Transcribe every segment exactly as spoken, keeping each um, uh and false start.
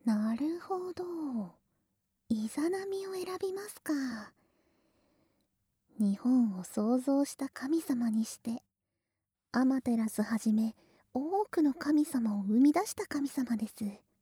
なるほど。イザナミを選びますか。日本を創造した神様にして、アマテラスはじめ多くの神様を生み出した神様です。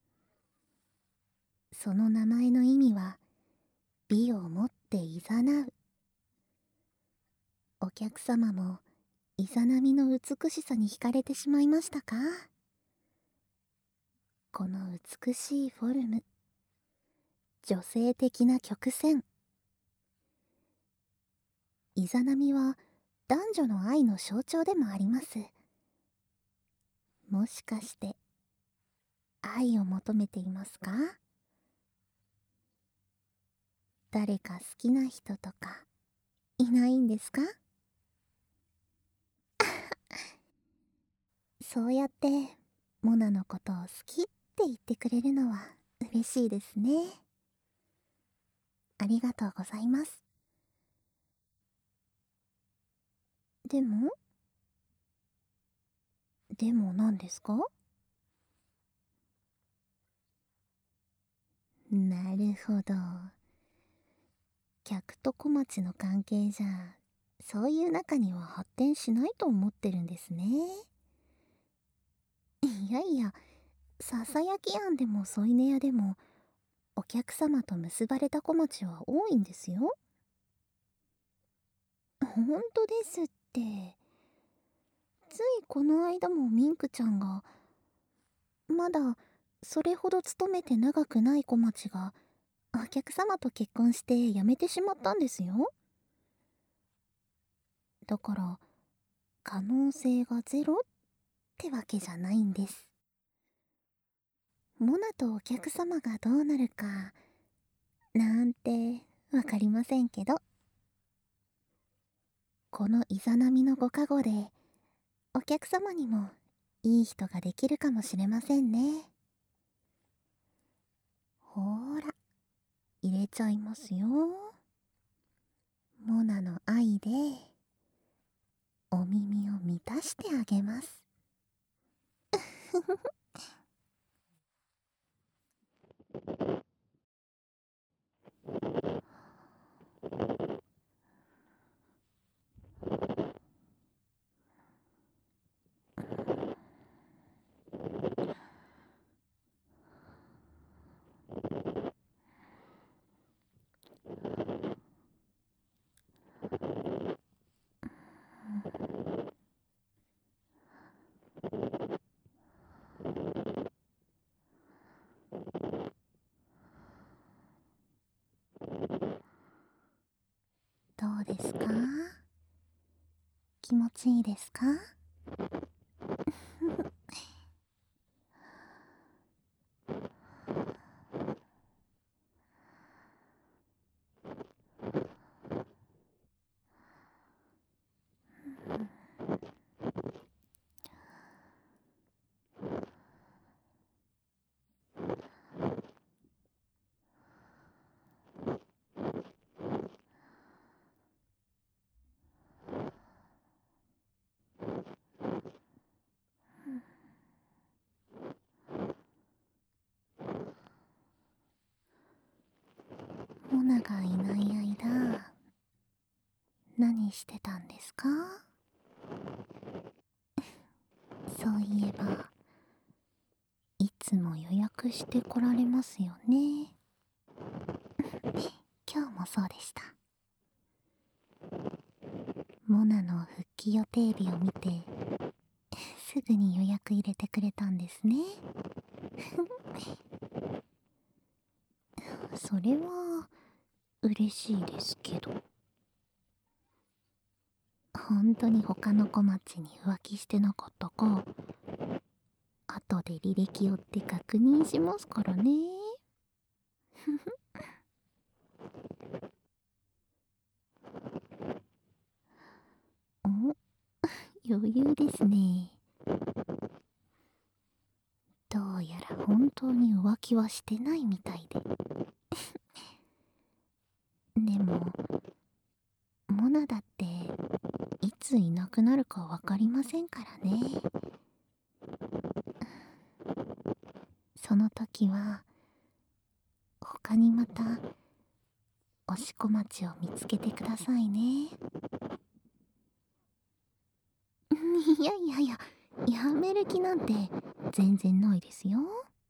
その名前の意味は、美をもっていざなう。お客様もイザナミの美しさに惹かれてしまいましたか？この美しいフォルム、女性的な曲線。イザナミは男女の愛の象徴でもあります。もしかして愛を求めていますか？誰か好きな人とかいないんですか？そうやってモナのことを好きって言ってくれるのは嬉しいですね。ありがとうございます。でもでも何ですか？なるほど。客と小町の関係じゃ、そういう仲には発展しないと思ってるんですね。いやいや、ささやき庵でも添い寝屋でも、お客様と結ばれた小町は多いんですよ。ほんとですって。ついこの間もミンクちゃんが、まだそれほど勤めて長くない小町が、お客様と結婚して辞めてしまったんですよ。だから、可能性がゼロってわけじゃないんです。モナとお客様がどうなるか、なんてわかりませんけど、このイザナミのご加護で、お客様にもいい人ができるかもしれませんね。ほーら、入れちゃいますよ。モナの愛で、お耳を満たしてあげます。どうですか？気持ちいいですか？モナがいない間、何してたんですか？そういえば、いつも予約して来られますよね。今日もそうでした。モナの復帰予定日を見て、すぐに予約入れてくれたんですね。それは嬉しいですけど、本当に他の小町に浮気してなかったか、後で履歴追って確認しますからね。お、余裕ですね。どうやら本当に浮気はしてないみたいで。でも、モナだっていついなくなるかわかりませんからね。その時は他にまたおしこまちを見つけてくださいね。いやいやいや、やめる気なんて全然ないですよ。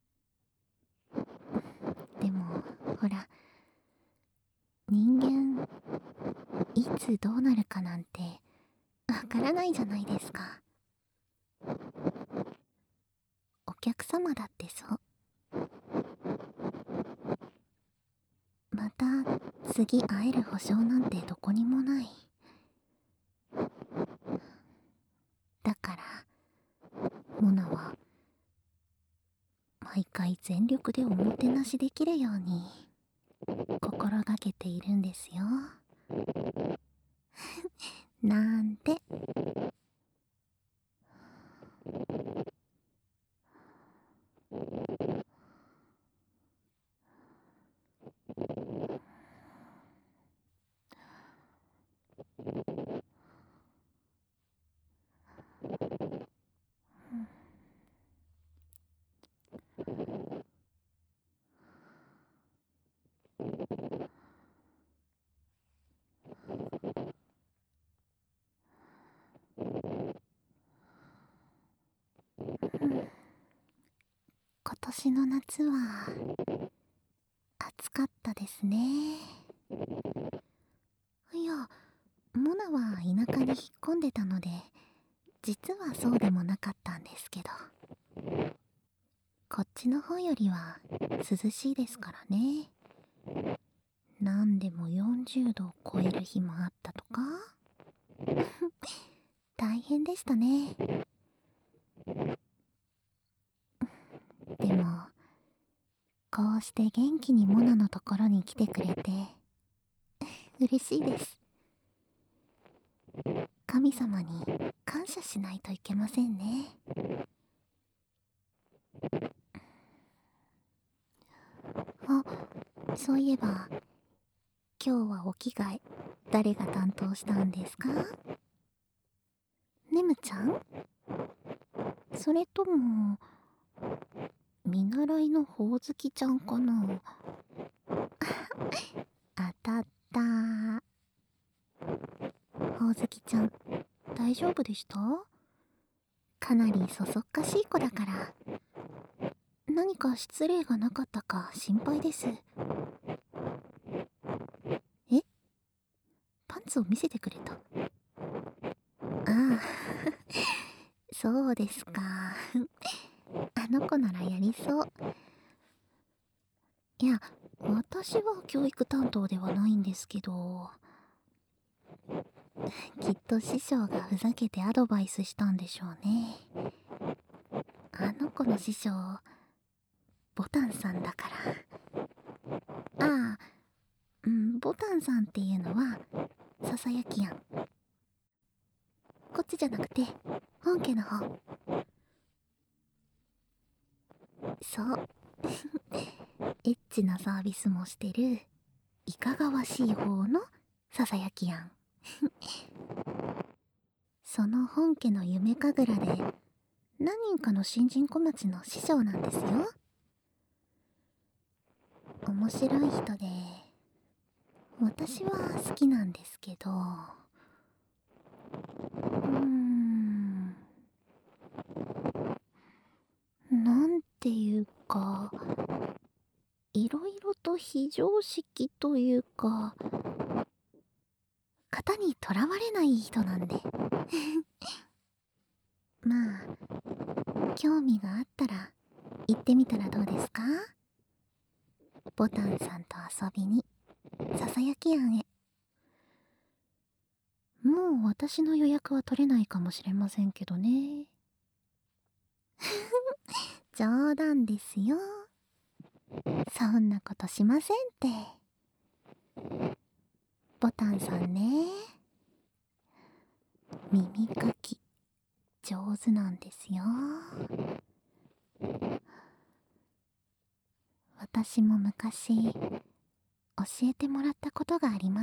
でもほら、人間いつどうなるかなんてわからないじゃないですか。お客様だってそう。また次会える保証なんてどこにもない。だからモナは毎回全力でおもてなしできるように心がけているんですよ。なんて。今年の夏は暑かったですね。いや、モナは田舎に引っ込んでたので実はそうでもなかったんですけど、こっちの方よりは涼しいですからね。何でもよんじゅうどを超える日もあったとか。大変でしたね。でもこうして元気にモナのところに来てくれて嬉しいです。神様に感謝しないといけませんね。あ、そういえば今日はお着替え誰が担当したんですか？ネムちゃん？それとも見習いのほおずきちゃんかな？当たった。ほおずきちゃん大丈夫でした？かなりそそっかしい子だから何か失礼がなかったか心配です。え？パンツを見せてくれた？ああそうですか。あの子ならやりそう。いや、私は教育担当ではないんですけど、きっと師匠がふざけてアドバイスしたんでしょうね。あの子の師匠ボタンさんだから。ああ、うん、ボタンさんっていうのはささやきやん。こっちじゃなくて本家の方。そうエッチなサービスもしてるいかがわしい方のささやきやん。その本家の夢神楽で何人かの新人小町の師匠なんですよ。面白い人で私は好きなんですけど、うーん、なんていうかいろいろと非常識というか型にとらわれない人なんでまあ興味があったら行ってみたらどうですか？ボタンさんと遊びにささやき庵へ。もう私の予約は取れないかもしれませんけどね。冗談ですよ。そんなことしませんって。ボタンさんね、耳かき上手なんですよ。私も昔教えてもらったことがあります。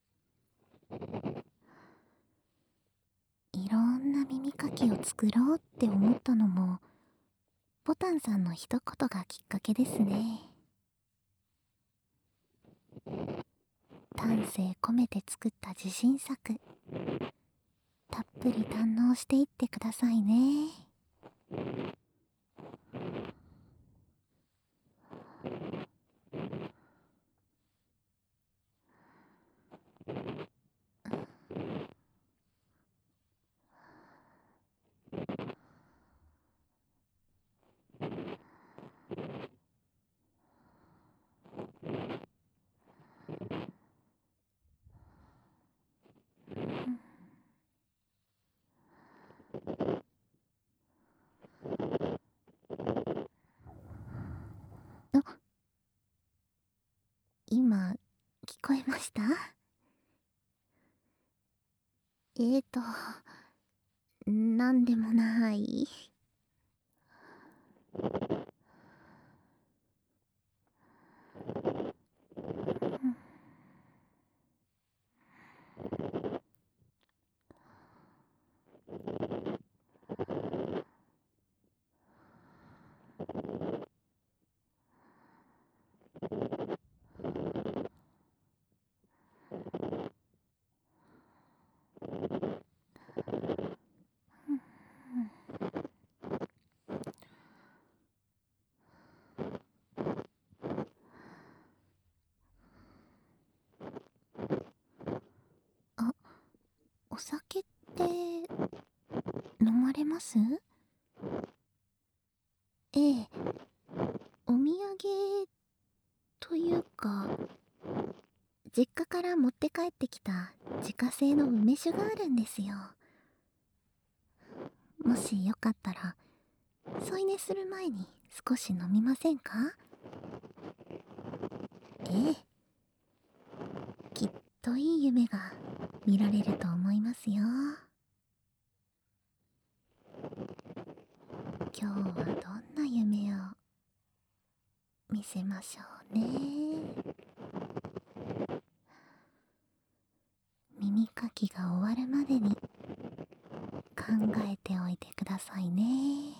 いろんな耳かきを作ろうって思ったのもボタンさんの一言がきっかけですね。 丹精込めて作った自信作、たっぷり堪能していってくださいね。あ、今聞こえました？えーとなんでもない。あ、お酒って飲まれます？ええ、お土産というか、実家から持って帰ってきた自家製の梅酒があるんですよ。もしよかったら添い寝する前に少し飲みませんか？ええ、きっといい夢が見られると思いますよ。今日はどんな夢を見せましょうね。耳かきが終わるまでに考えておいてくださいね。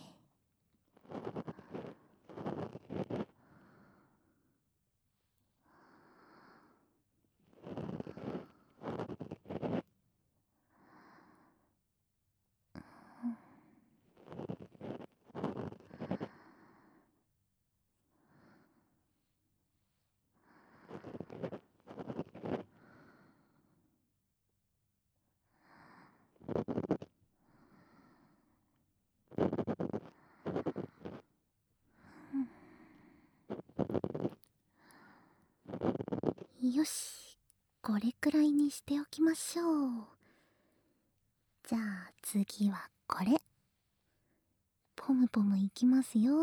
よし、これくらいにしておきましょう。じゃあ次はこれ。ポムポムいきますよ。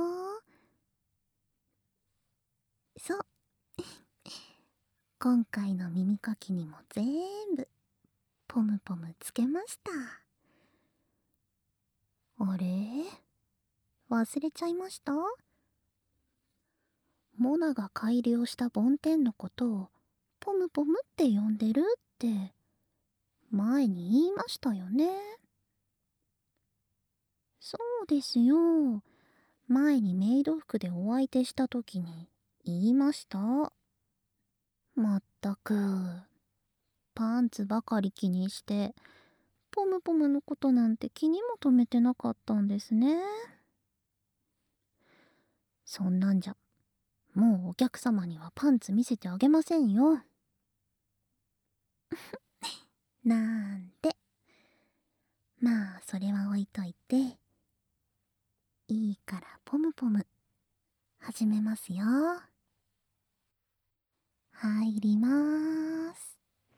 そう。今回の耳かきにも全部ポムポムつけました。あれ、忘れちゃいました？モナが改良した梵天のことをポムポムって呼んでるって前に言いましたよね。そうですよ。前にメイド服でお相手した時に言いました。まったく、パンツばかり気にしてポムポムのことなんて気にも留めてなかったんですね。そんなんじゃもうお客様にはパンツ見せてあげませんよ。なんて。まあそれは置いといて、いいからポムポム始めますよ。入りまーす。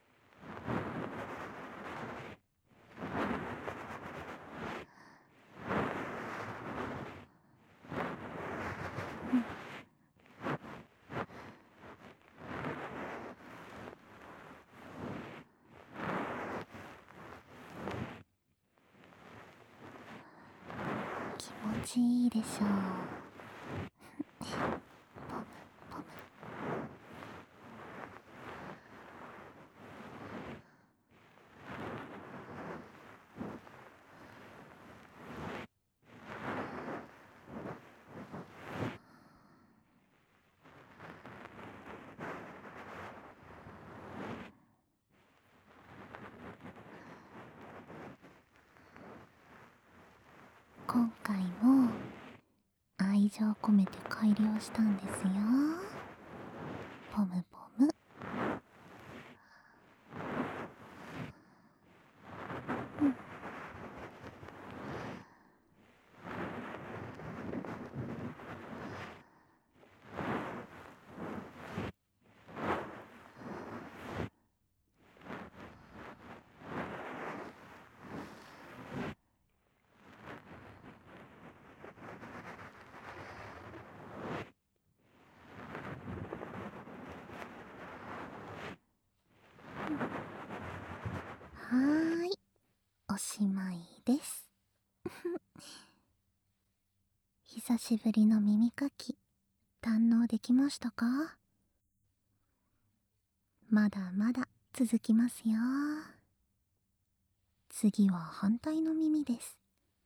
気持ちいいでしょう。ポムポム。 今回も愛情込めて改良したんですよ。ポムポム。うん。はーい、おしまいです。久しぶりの耳かき、堪能できましたか？まだまだ続きますよ。次は反対の耳です。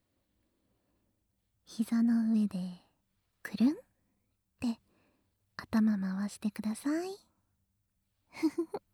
膝の上でくるんって頭回してください。ふふふ。